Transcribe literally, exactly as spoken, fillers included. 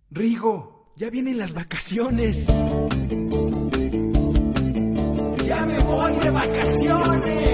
Rigo, ya vienen las vacaciones. ¡Ya me voy de vacaciones!